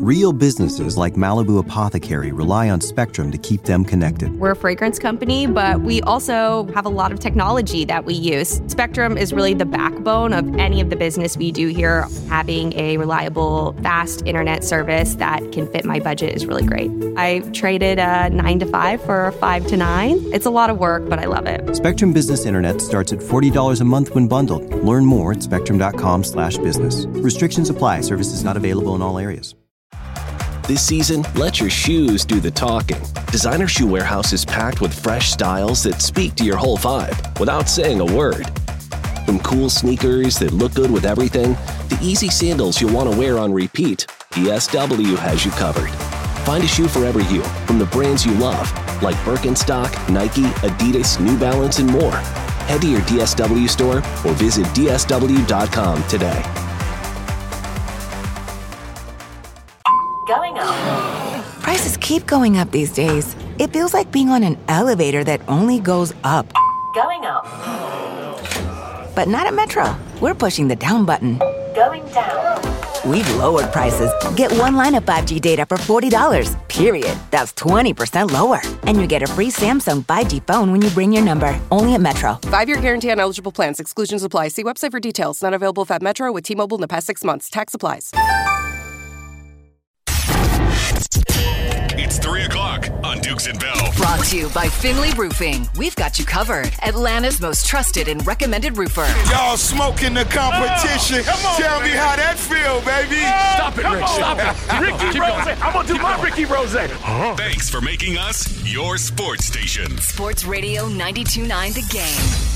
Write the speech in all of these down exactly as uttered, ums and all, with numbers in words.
Real businesses like Malibu Apothecary rely on Spectrum to keep them connected. We're a fragrance company, but we also have a lot of technology that we use. Spectrum is really the backbone of any of the business we do here. Having a reliable, fast internet service that can fit my budget is really great. I traded a nine to five for a five to nine. It's a lot of work, but I love it. Spectrum Business Internet starts at forty dollars a month when bundled. Learn more at spectrum.com slash business. Restrictions apply. Services not available in all areas. This season, let your shoes do the talking. Designer Shoe Warehouse is packed with fresh styles that speak to your whole vibe without saying a word. From cool sneakers that look good with everything to easy sandals you'll want to wear on repeat, D S W has you covered. Find a shoe for every you from the brands you love, like Birkenstock, Nike, Adidas, New Balance, and more. Head to your D S W store or visit D S W dot com today. Going up. Prices keep going up these days. It feels like being on an elevator that only goes up. Going up. But not at Metro. We're pushing the down button. Going down. We've lowered prices. Get one line of five G data for forty dollars, period. That's twenty percent lower. And you get a free Samsung five G phone when you bring your number. Only at Metro. Five-year guarantee on eligible plans. Exclusions apply. See website for details. Not available if at Metro with T-Mobile in the past six months. Tax applies. It's three o'clock on Dukes and Bell. Brought to you by Finley Roofing. We've got you covered. Atlanta's most trusted and recommended roofer. Y'all smoking the competition. Oh, on, Tell man. me how that feel, baby. Stop it, Rick. Stop it. Ricky Rose. I'm going to do my Ricky Rose. Huh? Thanks for making us your sports station. Sports Radio ninety-two point nine The Game.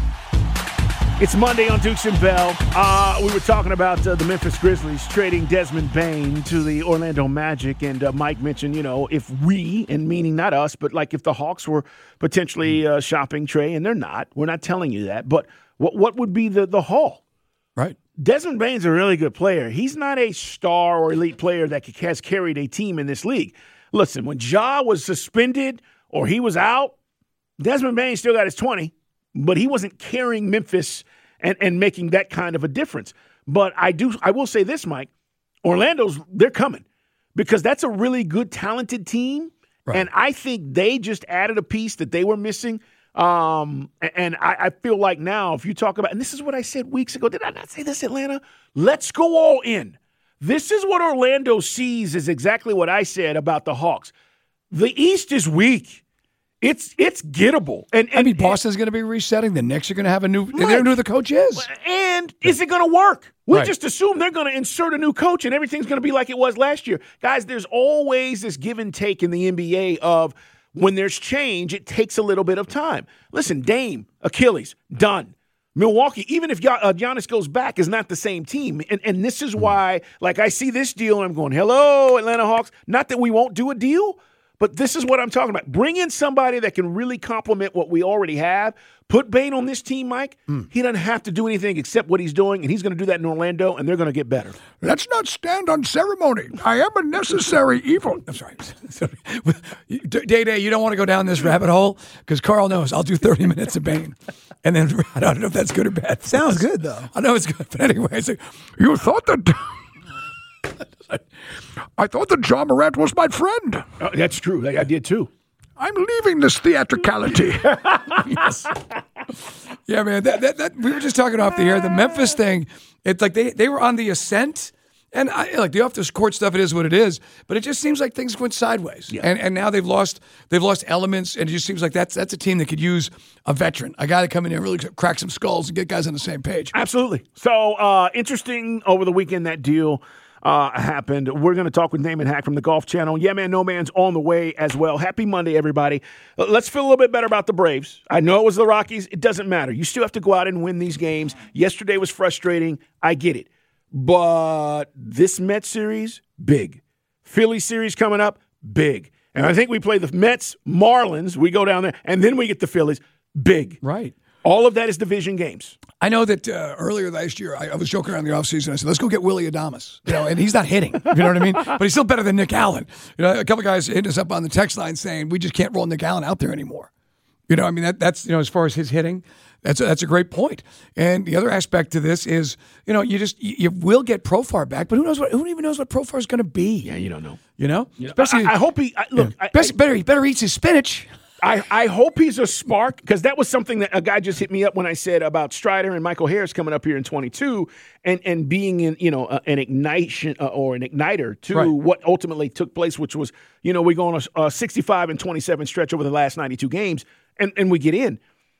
It's Monday on Dukes and Bell. Uh, we were talking about uh, the Memphis Grizzlies trading Desmond Bane to the Orlando Magic, and uh, Mike mentioned, you know, if we, and meaning not us, but like if the Hawks were potentially uh, shopping Trey, and they're not, we're not telling you that, but what what would be the, the haul? Right. Desmond Bane's a really good player. He's not a star or elite player that has carried a team in this league. Listen, when Ja was suspended or he was out, Desmond Bane still got his twenty. But he wasn't carrying Memphis and, and making that kind of a difference. But I do, I will say this, Mike, Orlando's, they're coming because that's a really good, talented team. Right. And I think they just added a piece that they were missing. Um, and I, I feel like now, if you talk about, and this is what I said weeks ago, did I not say this, Atlanta? Let's go all in. This is what Orlando sees is exactly what I said about the Hawks. The East is weak. It's it's gettable. And, and I mean, Boston's going to be resetting. The Knicks are going to have a new – they don't know who the coach is. And is it going to work? We right. just assume they're going to insert a new coach and everything's going to be like it was last year. Guys, there's always this give and take in the N B A of when there's change, it takes a little bit of time. Listen, Dame, Achilles, done. Milwaukee, even if Giannis goes back, is not the same team. And, and this is why, like, I see this deal and I'm going, hello, Atlanta Hawks. Not that we won't do a deal, but this is what I'm talking about. Bring in somebody that can really complement what we already have. Put Bane on this team, Mike. Mm. He doesn't have to do anything except what he's doing, and he's going to do that in Orlando, and they're going to get better. Let's not stand on ceremony. I am a necessary evil. I'm sorry. Day-Day, you don't want to go down this rabbit hole? Because Carl knows I'll do thirty minutes of Bane. And then I don't know if that's good or bad. Sounds good, though. I know it's good. But anyway, it's like, you thought that... I thought that John Morant was my friend. Oh, that's true. I, I did too. I'm leaving this theatricality. Yes. Yeah, man. That, that, that, we were just talking off the air. The Memphis thing, it's like they, they were on the ascent. And I, like the off-the-court stuff, it is what it is. But it just seems like things went sideways. Yeah. And and now they've lost they've lost elements, and it just seems like that's that's a team that could use a veteran, a guy to come in and really crack some skulls and get guys on the same page. Absolutely. So uh, interesting over the weekend that deal uh, happened. We're going to talk with Damon Hack from the Golf Channel. Yeah, man, no man's on the way as well. Happy Monday, everybody. Let's feel a little bit better about the Braves. I know it was the Rockies. It doesn't matter. You still have to go out and win these games. Yesterday was frustrating. I get it. But this Mets series, big. Philly series coming up, big. And I think we play the Mets, Marlins. We go down there, and then we get the Phillies, big. Right. All of that is division games. I know that uh, earlier last year, I, I was joking around the offseason. I said, let's go get Willy Adames. You know, and he's not hitting. You know what I mean? But he's still better than Nick Allen. You know, a couple guys hitting us up on the text line saying, we just can't roll Nick Allen out there anymore. You know, I mean, that that's, you know, as far as his hitting, that's a, that's a great point. And the other aspect to this is, you know, you just, you, you will get Profar back, but who knows what, who even knows what Profar is going to be? Yeah, you don't know. You know? You know Especially, I, I hope he, I, look, yeah. I, Best, I, better, he better eat his spinach. I, I hope he's a spark, because that was something that a guy just hit me up when I said about Strider and Michael Harris coming up here in twenty-two and, and being in, you know, uh, an ignition uh, or an igniter to Right. what ultimately took place, which was, you know, we go on a, a sixty-five and twenty-seven stretch over the last ninety-two games, and, and we get in.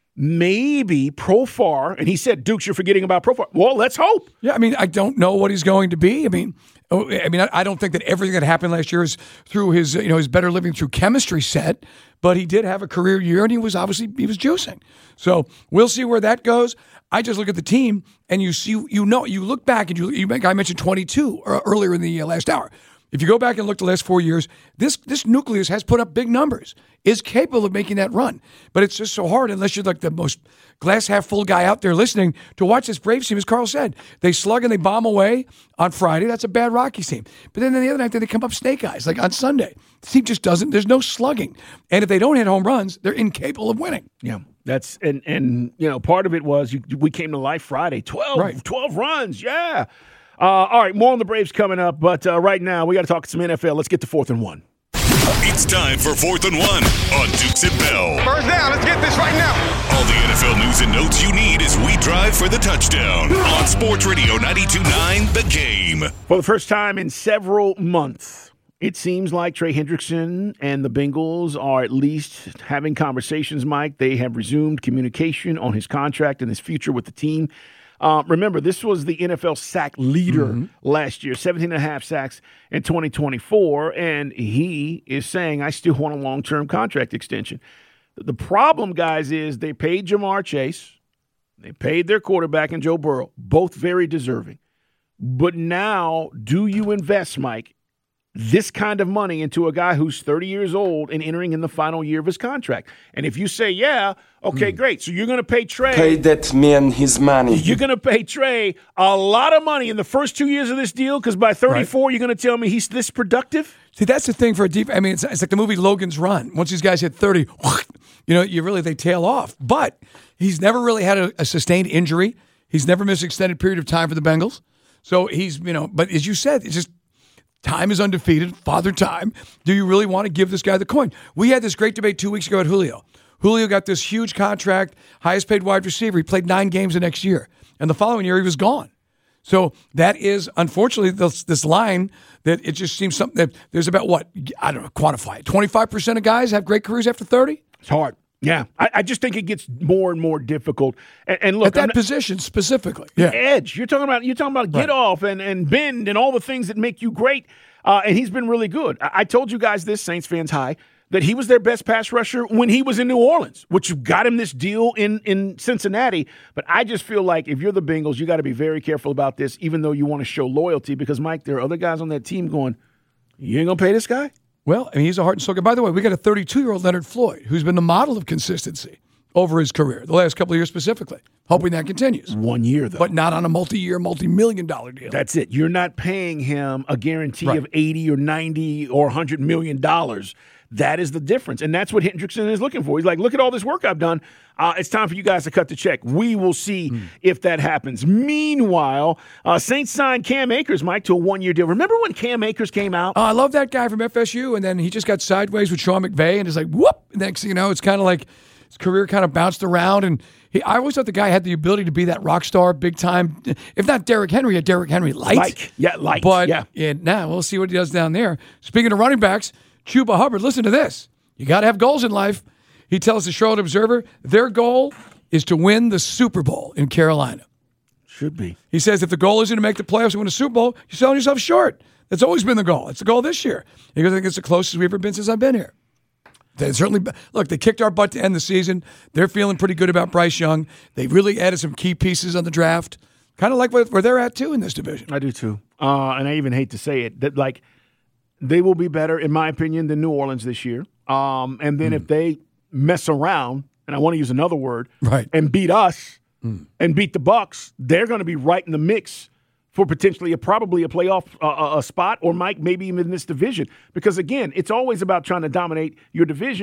Maybe Profar, and he said, Dukes, you're forgetting about Profar. Well, let's hope. Yeah, I mean, I don't know what he's going to be. I mean, oh, I mean, I I don't think that everything that happened last year is through his, you know, his better living through chemistry set, but he did have a career year, and he was obviously he was juicing. So we'll see where that goes. I just look at the team, and you see, you know, you look back, and you, you I mentioned twenty-two earlier in the last hour. If you go back and look the last four years, this this nucleus has put up big numbers, is capable of making that run. But it's just so hard unless you're like the most glass half full guy out there listening to watch this Braves team, as Carl said. They slug and they bomb away on Friday. That's a bad Rockies team. But then the other night, they come up snake eyes, like on Sunday. The team just doesn't, there's no slugging. And if they don't hit home runs, they're incapable of winning. Yeah. That's and and you know, part of it was you, we came to life Friday. twelve, Right. twelve runs, yeah. Uh, all right, more on the Braves coming up, but uh, right now we got to talk some N F L. Let's get to fourth and one. It's time for fourth and one on Dukes and Bell. First down, let's get this right now. All the N F L news and notes you need as we drive for the touchdown on Sports Radio ninety-two point nine The Game. For the first time in several months, it seems like Trey Hendrickson and the Bengals are at least having conversations, Mike. They have resumed communication on his contract and his future with the team. Uh, remember, this was the N F L sack leader mm-hmm. last year, seventeen and a half sacks in twenty twenty-four, and he is saying, I still want a long-term contract extension. The problem, guys, is they paid Jamar Chase, they paid their quarterback and Joe Burrow, both very deserving. But now, do you invest, Mike, this kind of money into a guy who's thirty years old and entering in the final year of his contract? And if you say, yeah, okay, mm. great. So you're going to pay Trey. Pay that man his money. You're going to pay Trey a lot of money in the first two years of this deal, because by thirty-four, right. you're going to tell me he's this productive? See, that's the thing for a deep. I mean, it's, it's like the movie Logan's Run. Once these guys hit thirty, you know, you really, they tail off. But he's never really had a, a sustained injury. He's never missed an extended period of time for the Bengals. So he's, you know, but as you said, it's just, time is undefeated, father time. Do you really want to give this guy the coin? We had this great debate two weeks ago at Julio. Julio got this huge contract, highest paid wide receiver. He played nine games the next year. And the following year, he was gone. So that is, unfortunately, this, this line that it just seems something that there's about what? I don't know, quantify it. twenty-five percent of guys have great careers after thirty? It's hard. Yeah, I, I just think it gets more and more difficult. And, and look, at that not, position specifically, yeah. Edge. You're talking about you're talking about get right. off and, and bend and all the things that make you great. Uh, and he's been really good. I, I told you guys this, Saints fans high, that he was their best pass rusher when he was in New Orleans, which got him this deal in in Cincinnati. But I just feel like if you're the Bengals, you got to be very careful about this, even though you want to show loyalty. Because Mike, there are other guys on that team going, "You ain't gonna pay this guy." Well, I mean, he's a heart and soul guy. By the way, we got a thirty-two-year-old Leonard Floyd who's been the model of consistency over his career, the last couple of years specifically. Hoping that continues. One year, though. But not on a multi-year, multi-million dollar deal. That's it. You're not paying him a guarantee right. of eighty or ninety or one hundred million dollars. That is the difference. And that's what Hendrickson is looking for. He's like, look at all this work I've done. Uh, it's time for you guys to cut the check. We will see mm. if that happens. Meanwhile, uh, Saints signed Cam Akers, Mike, to a one-year deal. Remember when Cam Akers came out? Oh, I love that guy from F S U, and then he just got sideways with Sean McVay, and it's like, whoop! Next thing you know, it's kind of like his career kind of bounced around, and he, I always thought the guy had the ability to be that rock star, big time. If not Derrick Henry, a Derrick Henry light. Like, yeah, light. But yeah. yeah, now we'll see what he does down there. Speaking of running backs, Chuba Hubbard, listen to this. You got to have goals in life. He tells the Charlotte Observer their goal is to win the Super Bowl in Carolina. Should be. He says if the goal isn't to make the playoffs and win a Super Bowl, you're selling yourself short. That's always been the goal. It's the goal this year. He goes, I think it's the closest we've ever been since I've been here. They certainly look. They kicked our butt to end the season. They're feeling pretty good about Bryce Young. They really added some key pieces on the draft. Kind of like where they're at too in this division. I do too. Uh, and I even hate to say it that like they will be better, in my opinion, than New Orleans this year. Um, and then mm. if they mess around, and I want to use another word, right. and beat us mm. and beat the Bucs, they're going to be right in the mix for potentially a, probably a playoff uh, a spot, or Mike, maybe even in this division. Because, again, it's always about trying to dominate your division.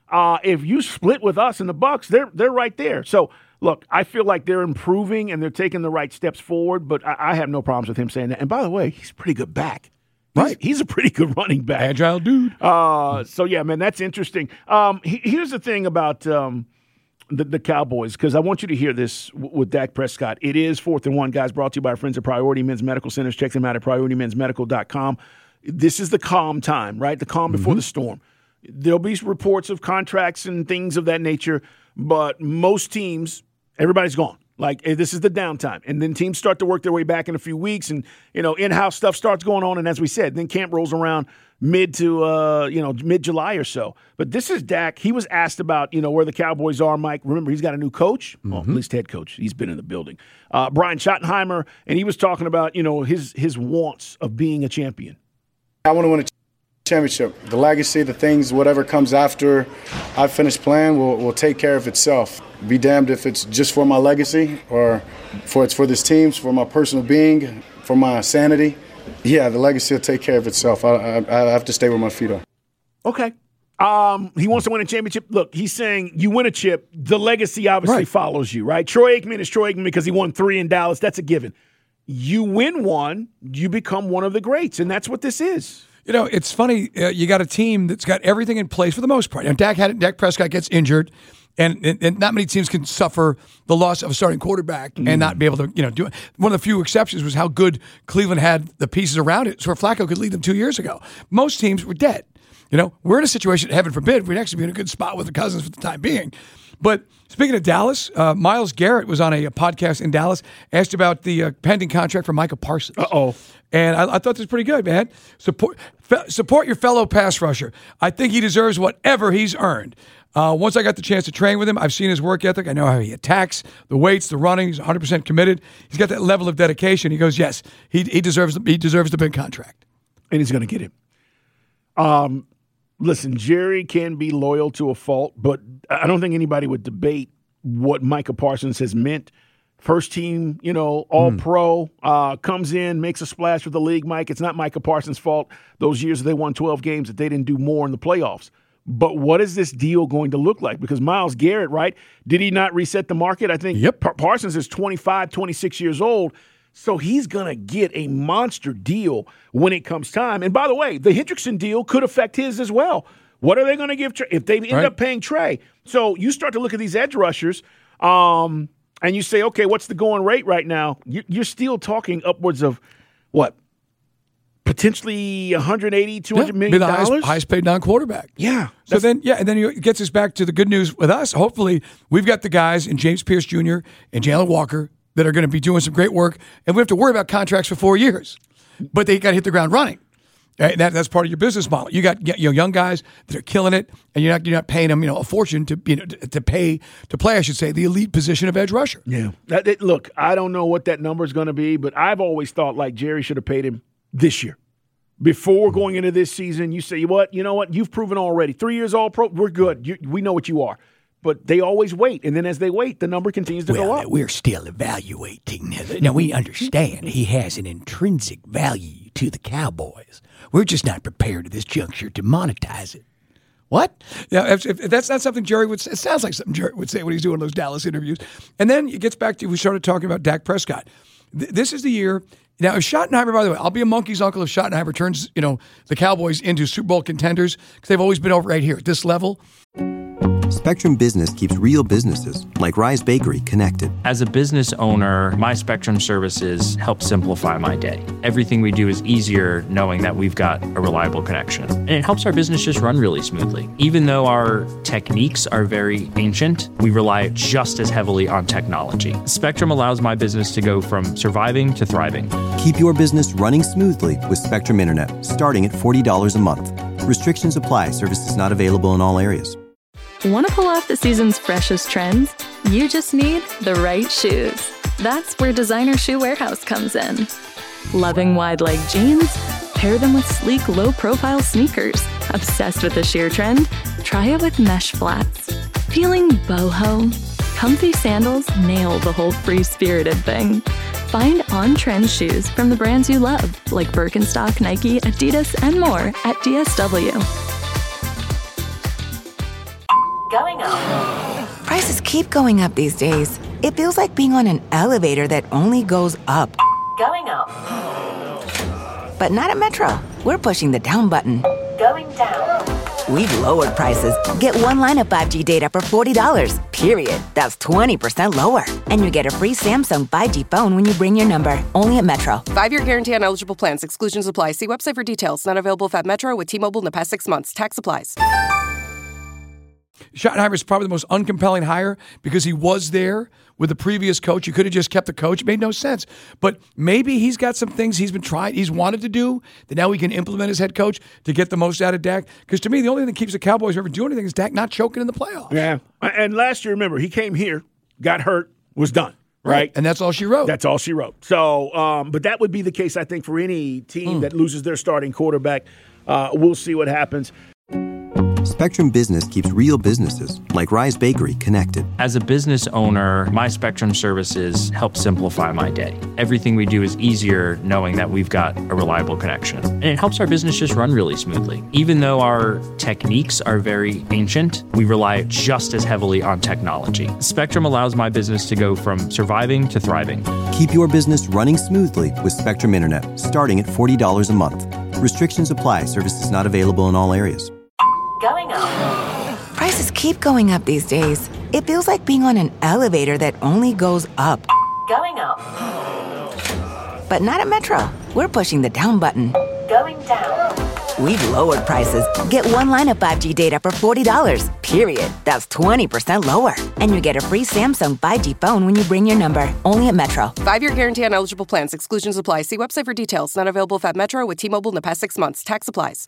Uh, if you split with us and the Bucks, they're they're right there. So, look, I feel like they're improving and they're taking the right steps forward, but I, I have no problems with him saying that. And by the way, he's a pretty good back. Right. He's, he's a pretty good running back. Agile dude. Uh, so, yeah, man, that's interesting. Um, he, here's the thing about um, the, the Cowboys, because I want you to hear this w- with Dak Prescott. It is Fourth and One, guys, brought to you by our friends at Priority Men's Medical Centers. Check them out at priority men's medical dot com. This is the calm time, right? The calm before mm-hmm. the storm. There'll be reports of contracts and things of that nature, but most teams, everybody's gone. Like, this is the downtime. And then teams start to work their way back in a few weeks, and, you know, in-house stuff starts going on. And as we said, then camp rolls around mid to, uh, you know, mid-July or so. But this is Dak. He was asked about, you know, where the Cowboys are, Mike. Remember, he's got a new coach, mm-hmm. well, at least head coach. He's been in the building. Uh, Brian Schottenheimer, and he was talking about, you know, his his wants of being a champion. I want to win a championship. The legacy, the things, whatever comes after I finish playing will, will take care of itself. Be damned if it's just for my legacy or for it's for this team, for my personal being, for my sanity. Yeah, the legacy will take care of itself. I, I, I have to stay where my feet are. Okay. Um, he wants to win a championship. Look, he's saying you win a chip, the legacy obviously right. follows you, right? Troy Aikman is Troy Aikman because he won three in Dallas. That's a given. You win one, you become one of the greats, and that's what this is. You know, it's funny. Uh, you got a team that's got everything in place for the most part. And Dak had Dak Prescott gets injured, and, and, and not many teams can suffer the loss of a starting quarterback mm. and not be able to, you know, do it. One of the few exceptions was how good Cleveland had the pieces around it, so where Flacco could lead them two years ago. Most teams were dead. You know, we're in a situation, heaven forbid, we'd actually be in a good spot with the Cousins for the time being. But speaking of Dallas, uh, Myles Garrett was on a, a podcast in Dallas, asked about the uh, pending contract for Micah Parsons. Uh-oh. And I, I thought this was pretty good, man. Support fe- support your fellow pass rusher. I think he deserves whatever he's earned. Uh, once I got the chance to train with him, I've seen his work ethic. I know how he attacks, the weights, the running. He's one hundred percent committed. He's got that level of dedication. He goes, yes, he he deserves he deserves the big contract. And he's going to get it. Um. Listen, Jerry can be loyal to a fault, but I don't think anybody would debate what Micah Parsons has meant. First team, you know, all mm. pro, uh, comes in, makes a splash with the league, Mike. It's not Micah Parsons' fault those years they won twelve games that they didn't do more in the playoffs. But what is this deal going to look like? Because Myles Garrett, right, did he not reset the market? I think yep. Par- Parsons is twenty-five, twenty-six years old. So he's going to get a monster deal when it comes time. And by the way, the Hendrickson deal could affect his as well. What are they going to give Trey if they end right. up paying Trey? So you start to look at these edge rushers um, and you say, okay, what's the going rate right now? You're still talking upwards of, what, potentially one hundred eighty, two hundred yeah, million be the dollars? highest, highest paid non-quarterback. Yeah. So then, yeah, and then it gets us back to the good news with us. Hopefully, we've got the guys in James Pierce Junior and Jalen Walker that are going to be doing some great work, and we have to worry about contracts for four years. But they got to hit the ground running. Right? That, that's part of your business model. You got you know, young guys that are killing it, and you're not you're not paying them you know a fortune to you know to, to pay to play. I should say the elite position of edge rusher. Yeah. That, it, look, I don't know what that number is going to be, but I've always thought like Jerry should have paid him this year. Before going into this season, you say, what? You know what? You've proven already. Three years all pro, we're good. You, we know what you are. But they always wait, and then as they wait, the number continues to well, go up. We're still evaluating. Now, we understand he has an intrinsic value to the Cowboys. We're just not prepared at this juncture to monetize it. What? Yeah, if, if that's not something Jerry would say. It sounds like something Jerry would say when he's doing those Dallas interviews. And then it gets back to, we started talking about Dak Prescott. Th- this is the year. Now, if Schottenheimer, by the way, I'll be a monkey's uncle if Schottenheimer turns, you know, the Cowboys into Super Bowl contenders because they've always been over right here at this level. Spectrum Business keeps real businesses, like Rise Bakery, connected. As a business owner, my Spectrum services help simplify my day. Everything we do is easier knowing that we've got a reliable connection. And it helps our business just run really smoothly. Even though our techniques are very ancient, we rely just as heavily on technology. Spectrum allows my business to go from surviving to thriving. Keep your business running smoothly with Spectrum Internet, starting at forty dollars a month. Restrictions apply. Services not available in all areas. Want to pull off the season's freshest trends? You just need the right shoes. That's where Designer Shoe Warehouse comes in. Loving wide leg jeans? Pair them with sleek, low-profile sneakers. Obsessed with the sheer trend? Try it with mesh flats. Feeling boho? Comfy sandals nail the whole free-spirited thing. Find on-trend shoes from the brands you love, like Birkenstock, Nike, Adidas, and more at D S W. Going up. Prices keep going up these days. It feels like being on an elevator that only goes up. Going up. But not at Metro. We're pushing the down button. Going down. We've lowered prices. Get one line of five G data for forty dollars, period. That's twenty percent lower. And you get a free Samsung five G phone when you bring your number. Only at Metro. Five-year guarantee on eligible plans. Exclusions apply. See website for details. Not available if at Metro with T-Mobile in the past six months. Tax applies. Schottenheimer is probably the most uncompelling hire because he was there with the previous coach. You could have just kept the coach. It made no sense. But maybe he's got some things he's been trying, he's wanted to do that now he can implement as head coach to get the most out of Dak. Because to me, the only thing that keeps the Cowboys from ever doing anything is Dak not choking in the playoffs. Yeah. And last year, remember, he came here, got hurt, was done. Right? right. And that's all she wrote. That's all she wrote. So, um, but that would be the case, I think, for any team mm. that loses their starting quarterback. Uh, we'll see what happens. Spectrum Business keeps real businesses, like Rise Bakery, connected. As a business owner, my Spectrum services help simplify my day. Everything we do is easier knowing that we've got a reliable connection. And it helps our business just run really smoothly. Even though our techniques are very ancient, we rely just as heavily on technology. Spectrum allows my business to go from surviving to thriving. Keep your business running smoothly with Spectrum Internet, starting at forty dollars a month. Restrictions apply. Services not available in all areas. Going up. Prices keep going up these days. It feels like being on an elevator that only goes up. Going up. But not at Metro. We're pushing the down button. Going down. We've lowered prices. Get one line of five G data for forty dollars, period. That's twenty percent lower. And you get a free Samsung five G phone when you bring your number. Only at Metro. Five-year guarantee on eligible plans. Exclusions apply. See website for details. Not available if at Metro with T-Mobile in the past six months. Tax applies.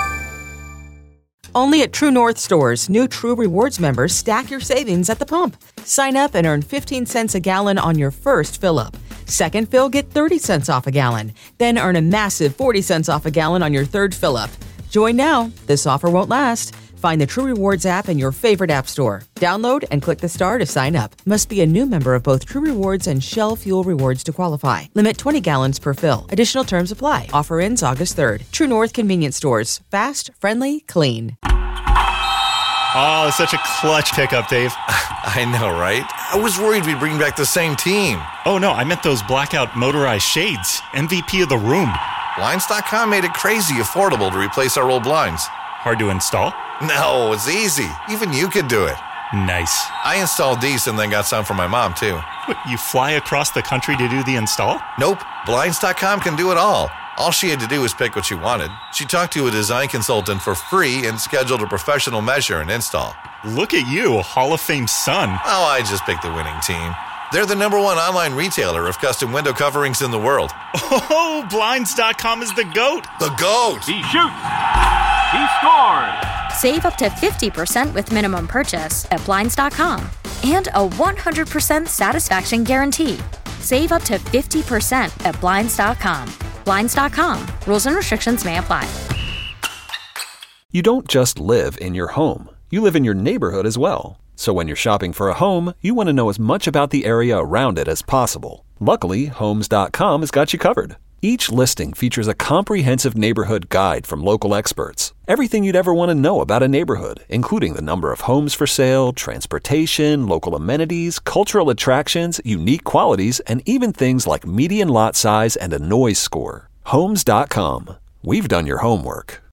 Only at True North stores, new True Rewards members stack your savings at the pump. Sign up and earn fifteen cents a gallon on your first fill-up. Second fill, get thirty cents off a gallon. Then earn a massive forty cents off a gallon on your third fill-up. Join now. This offer won't last. Find the True Rewards app in your favorite app store. Download and click the star to sign up. Must be a new member of both True Rewards and Shell Fuel Rewards to qualify. Limit twenty gallons per fill. Additional terms apply. Offer ends August third. True North Convenience Stores. Fast, friendly, clean. Oh, it's such a clutch pickup, Dave. I know, right? I was worried we'd bring back the same team. Oh, no, I meant those blackout motorized shades. M V P of the room. Blinds dot com made it crazy affordable to replace our old blinds. Hard to install? No, it's easy. Even you could do it. Nice. I installed these and then got some for my mom, too. What, you fly across the country to do the install? Nope. Blinds dot com can do it all. All she had to do was pick what she wanted. She talked to a design consultant for free and scheduled a professional measure and install. Look at you, Hall of Fame son. Oh, I just picked the winning team. They're the number one online retailer of custom window coverings in the world. Oh, Blinds dot com is the GOAT. The GOAT. He shoots. He scores. Save up to fifty percent with minimum purchase at Blinds dot com. And a one hundred percent satisfaction guarantee. Save up to fifty percent at Blinds dot com. Blinds dot com. Rules and restrictions may apply. You don't just live in your home. You live in your neighborhood as well. So when you're shopping for a home, you want to know as much about the area around it as possible. Luckily, Homes dot com has got you covered. Each listing features a comprehensive neighborhood guide from local experts. Everything you'd ever want to know about a neighborhood, including the number of homes for sale, transportation, local amenities, cultural attractions, unique qualities, and even things like median lot size and a noise score. Homes dot com. We've done your homework.